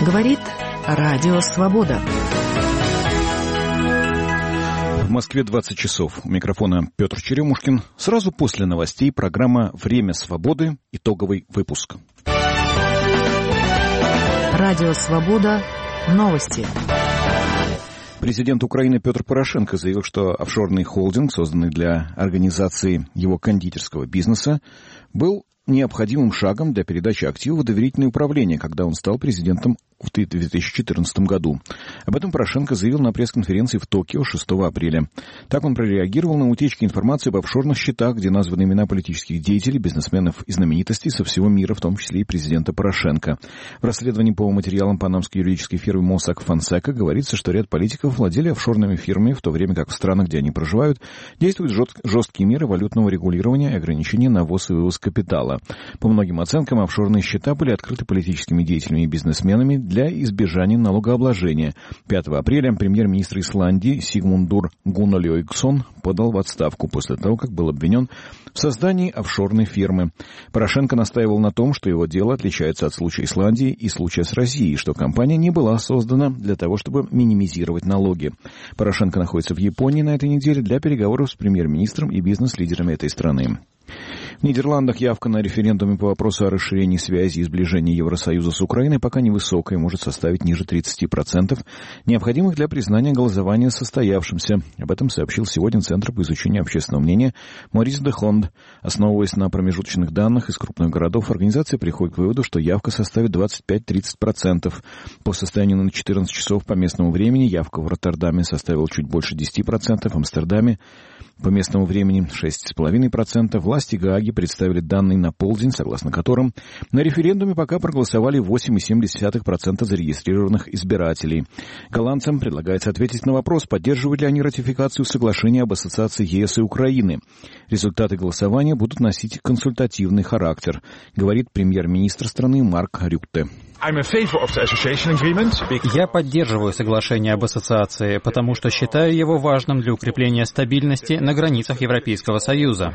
Говорит Радио Свобода. В Москве 20 часов. У микрофона Петр Черемушкин. Сразу после новостей программа «Время свободы». Итоговый выпуск. Радио Свобода. Новости. Президент Украины Петр Порошенко заявил, что офшорный холдинг, созданный для организации его кондитерского бизнеса, был необходимым шагом для передачи активов в доверительное управление, когда он стал президентом в 2014 году. Об этом Порошенко заявил на пресс-конференции в Токио 6 апреля. Так он прореагировал на утечки информации об офшорных счетах, где названы имена политических деятелей, бизнесменов и знаменитостей со всего мира, в том числе и президента Порошенко. В расследовании по материалам панамской юридической фирмы Mossack Fonseca говорится, что ряд политиков владели офшорными фирмами, в то время как в странах, где они проживают, действуют жесткие меры валютного регулирования и ограничения на ввоз и вывоз капитала. По многим оценкам, офшорные счета были открыты политическими деятелями и бизнесменами для избежания налогообложения. 5 апреля премьер-министр Исландии Сигмундур Гуннолёйксон подал в отставку после того, как был обвинен в создании офшорной фирмы. Порошенко настаивал на том, что его дело отличается от случая Исландии и случая с Россией, что компания не была создана для того, чтобы минимизировать налоги. Порошенко находится в Японии на этой неделе для переговоров с премьер-министром и бизнес-лидерами этой страны. В Нидерландах явка на референдуме по вопросу о расширении связи и сближении Евросоюза с Украиной пока невысокая, может составить ниже 30%, необходимых для признания голосования состоявшимся. Об этом сообщил сегодня Центр по изучению общественного мнения Морис де Хонд. Основываясь на промежуточных данных из крупных городов, организация приходит к выводу, что явка составит 25-30%. По состоянию на 14 часов по местному времени явка в Роттердаме составила чуть больше 10%, в Амстердаме по местному времени 6,5%. Власти Гааги представили данные на полдень, согласно которым на референдуме пока проголосовали 8,7% зарегистрированных избирателей. Голландцам предлагается ответить на вопрос, поддерживают ли они ратификацию соглашения об ассоциации ЕС и Украины. Результаты голосования будут носить консультативный характер, говорит премьер-министр страны Марк Рютте. Я поддерживаю соглашение об ассоциации, потому что считаю его важным для укрепления стабильности на границах Европейского Союза.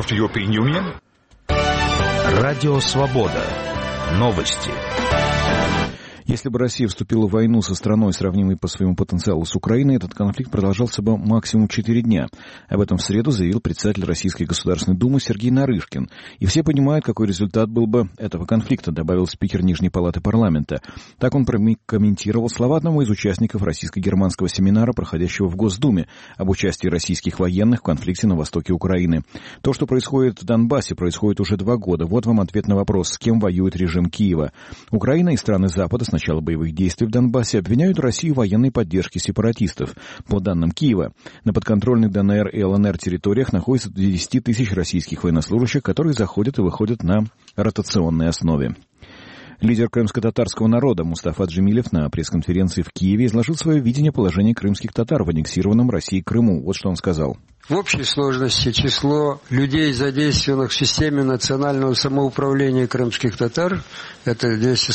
Радио Свобода. Новости. Если бы Россия вступила в войну со страной, сравнимой по своему потенциалу с Украиной, этот конфликт продолжался бы максимум 4 дня. Об этом в среду заявил председатель Российской Государственной Думы Сергей Нарышкин. И все понимают, какой результат был бы этого конфликта, добавил спикер Нижней Палаты парламента. Так он комментировал слова одного из участников российско-германского семинара, проходящего в Госдуме, об участии российских военных в конфликте на востоке Украины. То, что происходит в Донбассе, происходит уже 2 года. Вот вам ответ на вопрос, с кем воюет режим Киева. Украина и страны Запада с начала боевых действий в Донбассе обвиняют Россию в военной поддержке сепаратистов. По данным Киева, на подконтрольных ДНР и ЛНР территориях находится до 10 тысяч российских военнослужащих, которые заходят и выходят на ротационной основе. Лидер крымско-татарского народа Мустафа Джемилев на пресс-конференции в Киеве изложил свое видение положения крымских татар в аннексированном Россией Крыму. Вот что он сказал. В общей сложности число людей, задействованных в системе национального самоуправления крымских татар, это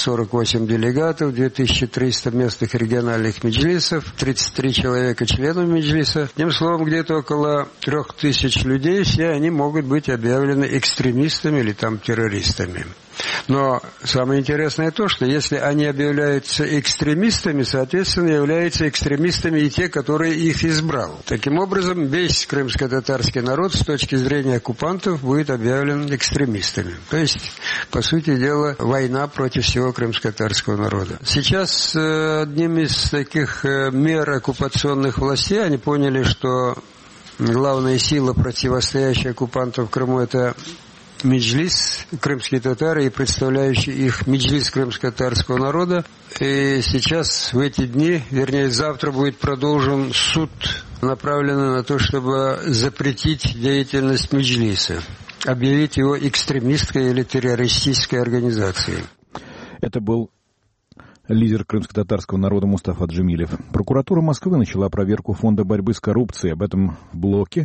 248 делегатов, 2300 местных региональных меджлисов, 33 человека членов меджлиса. Одним словом, где-то около 3000 людей, все они могут быть объявлены экстремистами или там террористами. Но самое интересное то, что если они объявляются экстремистами, соответственно, являются экстремистами и те, которые их избрал. Таким образом, весь крымско-татарский народ с точки зрения оккупантов будет объявлен экстремистами. То есть, по сути дела, война против всего крымско-татарского народа. Сейчас одним из таких мер оккупационных властей они поняли, что главная сила, противостоящая оккупантам в Крыму, это меджлис, крымские татары и представляющие их меджлис крымско-татарского народа. И сейчас в эти дни, вернее завтра, будет продолжен суд, направленный на то, чтобы запретить деятельность меджлиса, объявить его экстремистской или террористической организацией. Это был лидер крымско-татарского народа Мустафа Джемилев. Прокуратура Москвы начала проверку Фонда борьбы с коррупцией. Об этом в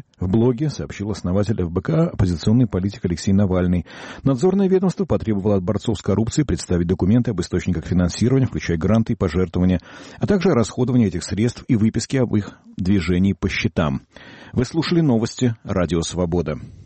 блоге сообщил основатель ФБК, оппозиционный политик Алексей Навальный. Надзорное ведомство потребовало от борцов с коррупцией представить документы об источниках финансирования, включая гранты и пожертвования, а также о расходовании этих средств и выписке об их движении по счетам. Вы слушали новости «Радио Свобода».